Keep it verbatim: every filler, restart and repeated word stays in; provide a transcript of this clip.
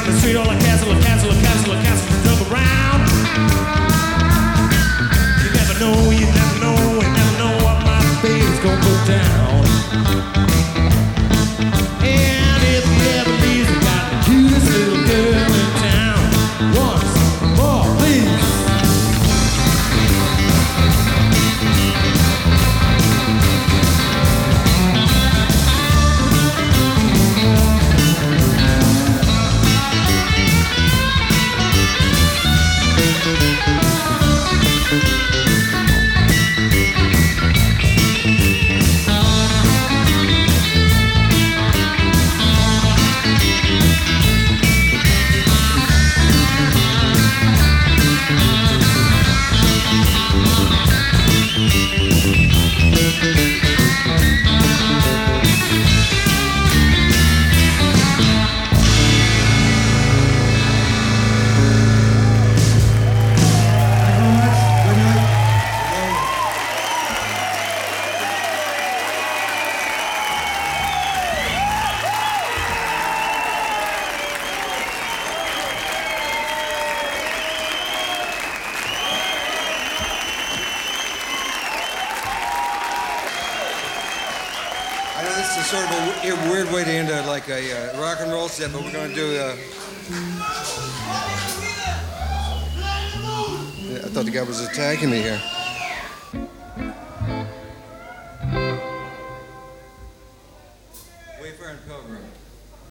down the street, all a castle, a castle, a castle, a castle to jump around. You never know, you never know, you never know what my baby's gonna go down. And if you ever leave, you got the cutest little girl in town. Once more, please. I know this is sort of a w- weird way to end a, like a uh, rock and roll set, but we're going to do. Uh... Yeah, I thought the guy was attacking me here.